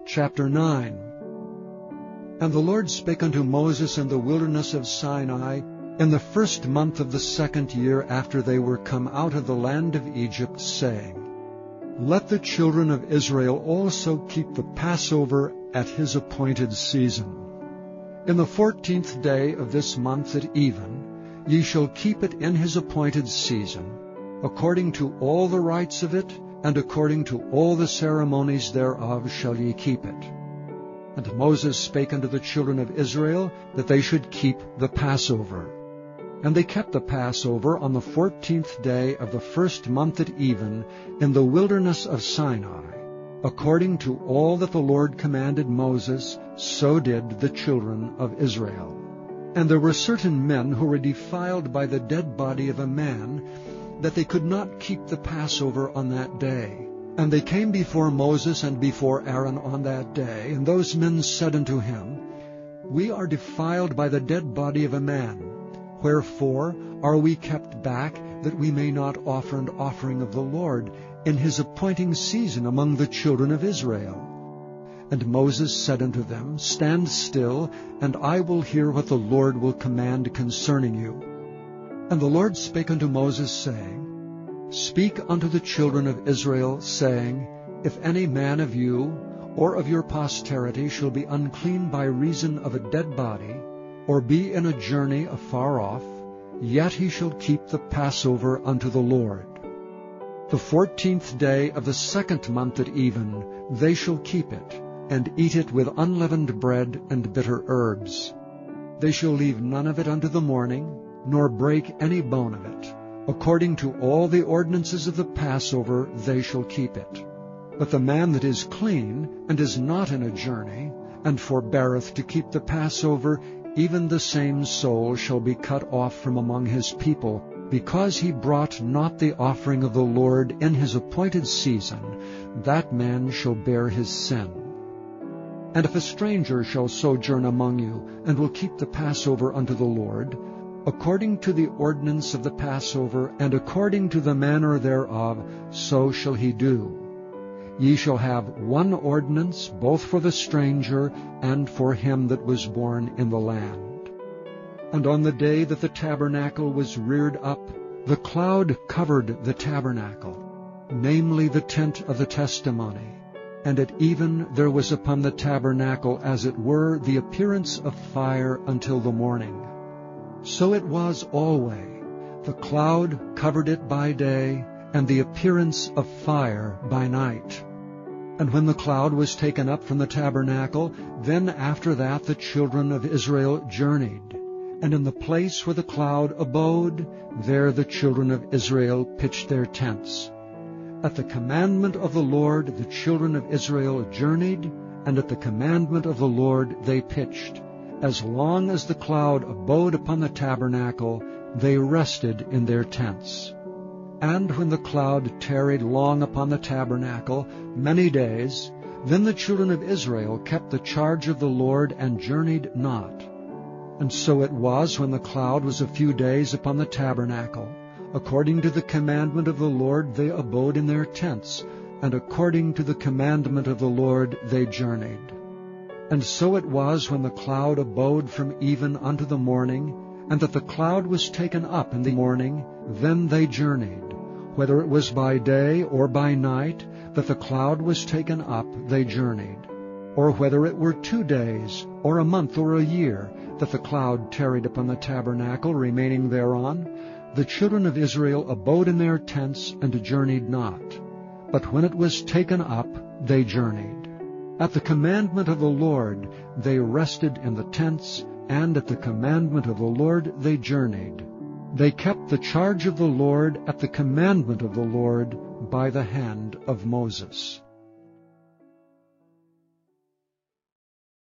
Chapter 9. And the Lord spake unto Moses in the wilderness of Sinai in the 1st month of the 2nd year after they were come out of the land of Egypt, saying, Let the children of Israel also keep the Passover at his appointed season. In the 14th day of this month at even, ye shall keep it in his appointed season, according to all the rites of it, and according to all the ceremonies thereof shall ye keep it. And Moses spake unto the children of Israel that they should keep the Passover. And they kept the Passover on the 14th day of the 1st month at even, in the wilderness of Sinai. According to all that the Lord commanded Moses, so did the children of Israel. And there were certain men who were defiled by the dead body of a man, that they could not keep the Passover on that day. And they came before Moses and before Aaron on that day, and those men said unto him, We are defiled by the dead body of a man. Wherefore are we kept back, that we may not offer an offering of the Lord in his appointing season among the children of Israel? And Moses said unto them, Stand still, and I will hear what the Lord will command concerning you. And the Lord spake unto Moses, saying, Speak unto the children of Israel, saying, If any man of you or of your posterity shall be unclean by reason of a dead body, or be in a journey afar off, yet he shall keep the Passover unto the Lord. The 14th day of the 2nd month at even, they shall keep it, and eat it with unleavened bread and bitter herbs. They shall leave none of it unto the morning, nor break any bone of it. According to all the ordinances of the Passover they shall keep it. But the man that is clean, and is not in a journey, and forbeareth to keep the Passover, even the same soul shall be cut off from among his people, because he brought not the offering of the Lord in his appointed season, that man shall bear his sin. And if a stranger shall sojourn among you, and will keep the Passover unto the Lord, according to the ordinance of the Passover, and according to the manner thereof, so shall he do. Ye shall have one ordinance, both for the stranger and for him that was born in the land. And on the day that the tabernacle was reared up, the cloud covered the tabernacle, namely the tent of the testimony. And at even there was upon the tabernacle as it were the appearance of fire until the morning. So it was always. The cloud covered it by day, and the appearance of fire by night. And when the cloud was taken up from the tabernacle, then after that the children of Israel journeyed. And in the place where the cloud abode, there the children of Israel pitched their tents. At the commandment of the Lord the children of Israel journeyed, and at the commandment of the Lord they pitched. As long as the cloud abode upon the tabernacle, they rested in their tents. And when the cloud tarried long upon the tabernacle, many days, then the children of Israel kept the charge of the Lord and journeyed not. And so it was when the cloud was a few days upon the tabernacle. According to the commandment of the Lord they abode in their tents, and according to the commandment of the Lord they journeyed. And so it was when the cloud abode from even unto the morning, and that the cloud was taken up in the morning, then they journeyed. Whether it was by day or by night that the cloud was taken up, they journeyed. Or whether it were 2 days, or a month, or a year, that the cloud tarried upon the tabernacle, remaining thereon, the children of Israel abode in their tents and journeyed not. But when it was taken up, they journeyed. At the commandment of the Lord they rested in the tents, and at the commandment of the Lord they journeyed. They kept the charge of the Lord at the commandment of the Lord by the hand of Moses.